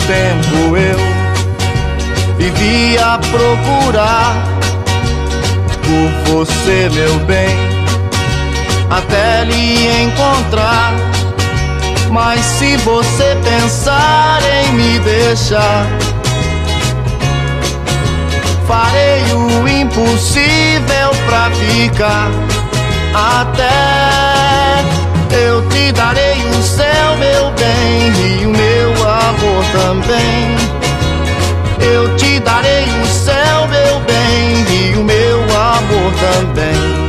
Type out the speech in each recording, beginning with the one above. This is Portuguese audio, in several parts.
tempo eu vivia a procurar por você, meu bem, até lhe encontrar. Mas se você pensar em me deixar, farei o impossível pra ficar. Até eu te darei o céu, meu bem, e o meu amor também. Eu te darei o céu, meu bem, e o meu amor também.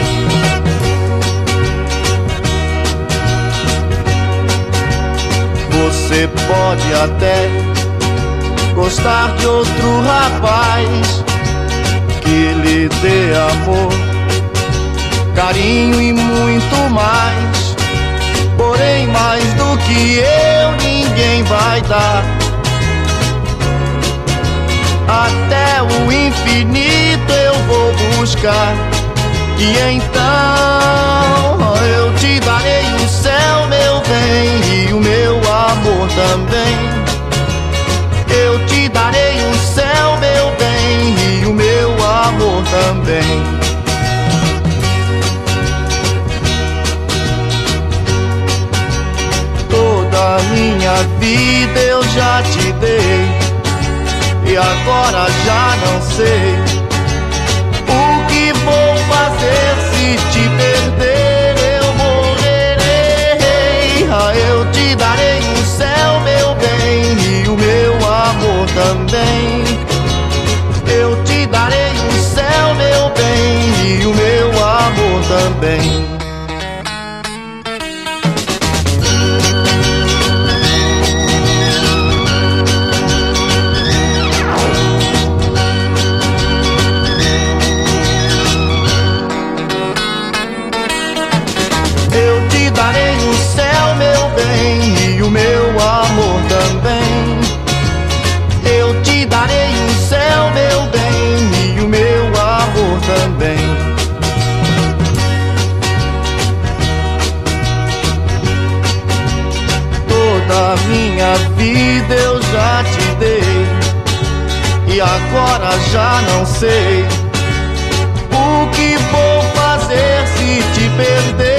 Você pode até gostar de outro rapaz que lhe dê amor, carinho e muito mais. Porém, mais do que eu ninguém vai dar. Até o infinito eu vou buscar, e então eu te darei o céu, meu bem, e o meu amor também. Eu te darei o céu, meu bem, e o meu amor também. Toda a minha vida eu já te dei, e agora já não sei o que vou fazer. Se te perder eu morrerei. Eu te darei o céu, meu bem, e o meu amor também. Eu te darei o céu, meu bem, e o meu amor também. Eu te darei o céu, meu bem, e o meu amor também. Eu te darei o céu, meu bem, e o meu amor também. Toda a minha vida eu já te dei, e agora já não sei o que vou fazer se te perder.